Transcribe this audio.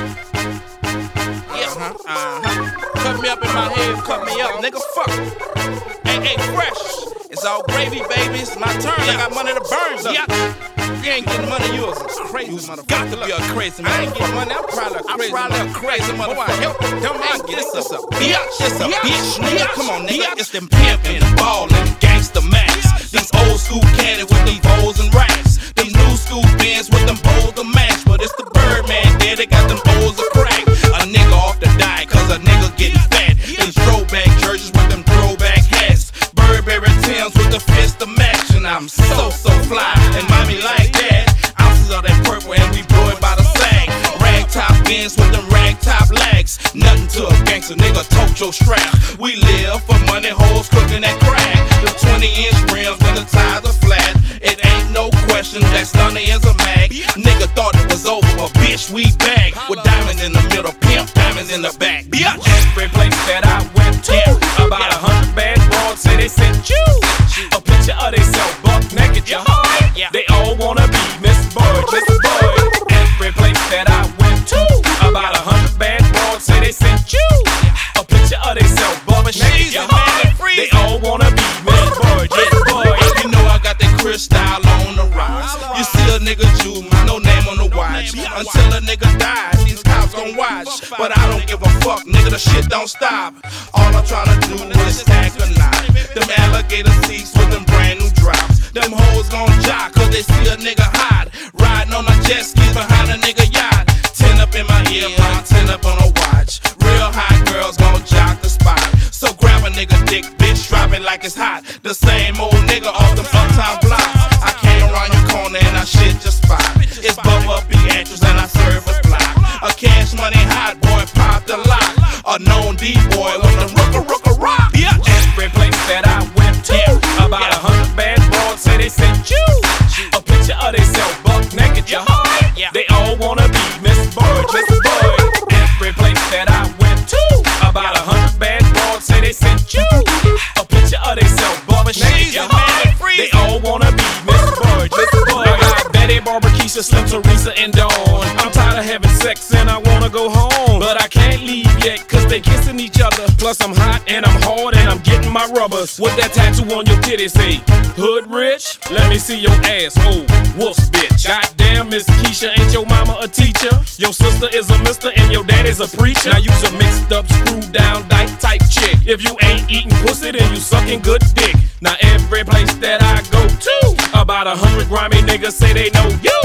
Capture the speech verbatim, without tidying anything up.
Yeah, uh-huh, uh-huh. Cut me up in my head, cut me up, nigga, fuck it. Hey, hey, fresh. It's all gravy, baby. It's my turn. Yeah. I got money to burn. Yeah. You ain't getting money, you was a crazy motherfucker. Got to be a crazy motherfucker. I ain't getting money, I'm probably a crazy, I'm probably a crazy motherfucker. Help, help me get this a bitch. It's a bitch, nigga. Come on, nigga. It's them pimpin', ballin', gangsta max. These old school caddy with them bowls and racks. Them new school Benz with them bowls of mash. But it's the Birdman there, they got them bowls of crack. A nigga off the diet, cause a nigga getting fat. Them throwback jerseys with them throwback hats. Burberry Timbs with the fist of match. And I'm so, so fly, and mommy like that. Ounces of that purple and we blow it by the sag. Rag top Benz with them rag top legs. Nothing to a gangster nigga, tote your strap. We live for money, hoes cooking that crack. The twenty inch rims when the tires are flat. It ain't no question that Stunner is a mag. Nigga thought it was over, but bitch, we back. With diamonds in the middle, pimp diamonds in the back. Bitch. Every place that I went to, about a hundred bad broads say they sent you a picture of they self buck naked, you heard? They all wanna be Miss Boyd, Miss Boyd. Every place that I went to, about a hundred bad broads say they sent you a picture of they self buck naked, you heard? They all wanna be Miss Boyd, Miss Boyd. You know I got that crystal on the rocks. You see a nigga Jew, no name on the watch. Until a nigga dies, these cops gon' watch. But I don't give a fuck, nigga, the shit don't stop. All I'm tryna do is stack a knot. Them alligator seats with them brand new drops. Them hoes gon' jock, cause they see a nigga hot. Riding on a jet ski behind a nigga yacht. Ten up in my ear, mine ten up on a watch. Real hot girls gon' jock the spot. So grab a nigga dick, bitch, drop it like it's hot. The same old nigga off them uptown blocks. I came around your corner and I shit just spot. It's Bubba Beatrice and I serve a block. A cash money hot boy pop the lock. A known D-boy on the rooka rooka rock. Yeah. Every place that I went to, about a hundred bad broads say they sent you a picture of they self buck naked, you heard? They all wanna be Miss Boyd, Miss Boyd. Every place that I went to, about a hundred bad broads say they sent you a picture of they self buck naked, you heard? They all wanna be Miss Boyd, Miss Boyd. I got Betty, Barbara, Keisha, Slim, Teresa, and Dawn. I'm tired of having sex and I wanna go home, but I can't leave yet cause they kissing each other. Plus I'm hot and I'm hard and I'm getting my rubbers. What that tattoo on your titty say? Hood rich? Let me see your ass. Oh, wolf's bitch. Goddamn, Miss Keisha, ain't your mama a teacher? Your sister is a mister and your daddy's a preacher. Now you's a mixed up, screwed down, dyke type chick. If you ain't eating pussy, then you sucking good dick. Now every place that I go to, about a hundred grimy niggas say they know you.